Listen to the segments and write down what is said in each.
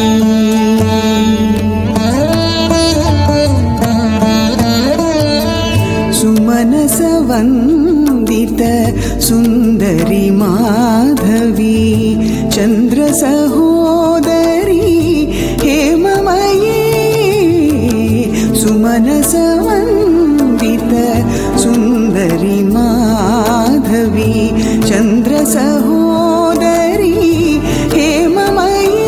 सुमनसवन्दित सुन्दरी माधवी चन्द्र सहोदरी हेममयी सुमनसवन्दित सुन्दरी माधवी चन्द्र सहोदरी हेममयी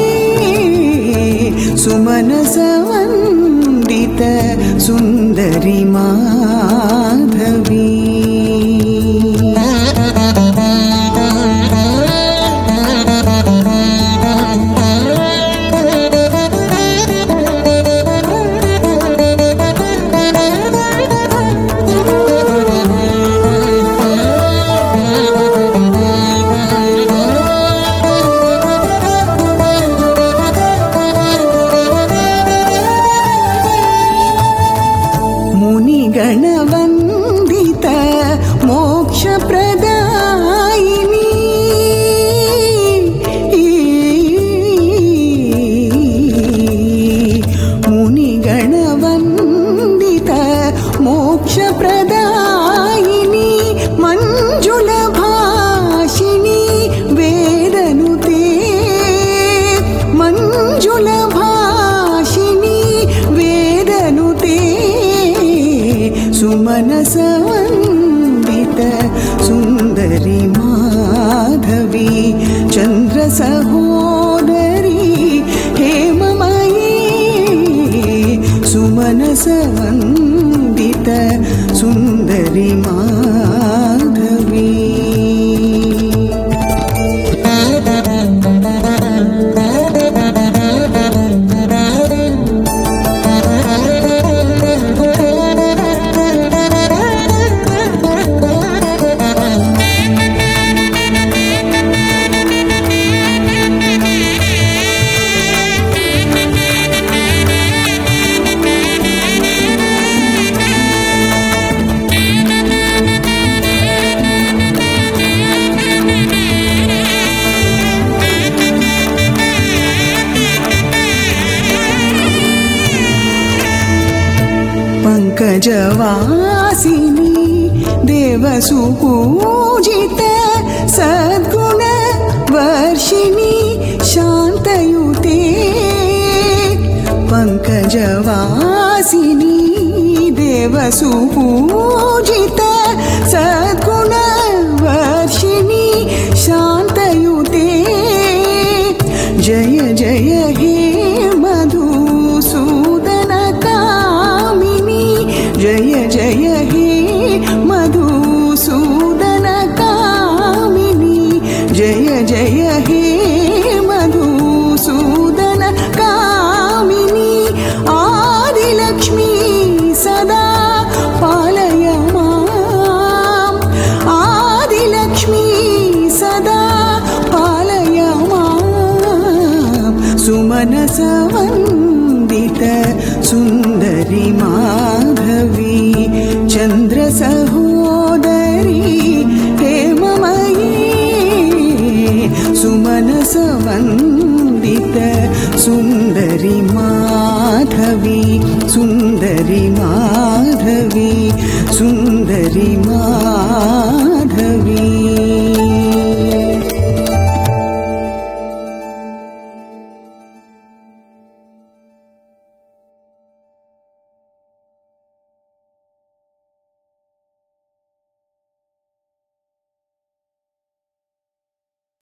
सुमनसवन्दित सुन्दरी माधवी गणवन्दित मोक्षप्रदायिनी मुनिगणवन्दित मोक्षप्रदायिनी मञ्जुलभाषिणी वेदनुते मञ्जुलभाषिणी वेदनुते सुमनसवन्दित सुन्दरी माधवी चन्द्र सहोदरी हेममयी सुमनसवन्दित सुन्दरी माधवी पंकजवासिनी देवसुपूजित सद्गुण वर्षिणी शान्तयुते पंकजवासिनी देवसुपूजित सद्गुण वर्षिणी शान्तयुते जय जय हे मधुसूदन जय जय हे मधुसूदन कामिनी जय जय हे मधुसूदन कामिनी आदिलक्ष्मी सदा पालय माम् आदिलक्ष्मी सदा पालय माम् सुमनसवन्दित सुन्दरी माधवी चन्द्र सहोदरी हेममयी सुमनसवन्दित सुन्दरी माधवी सुन्दरी माधवी सुन्दरी माधवी।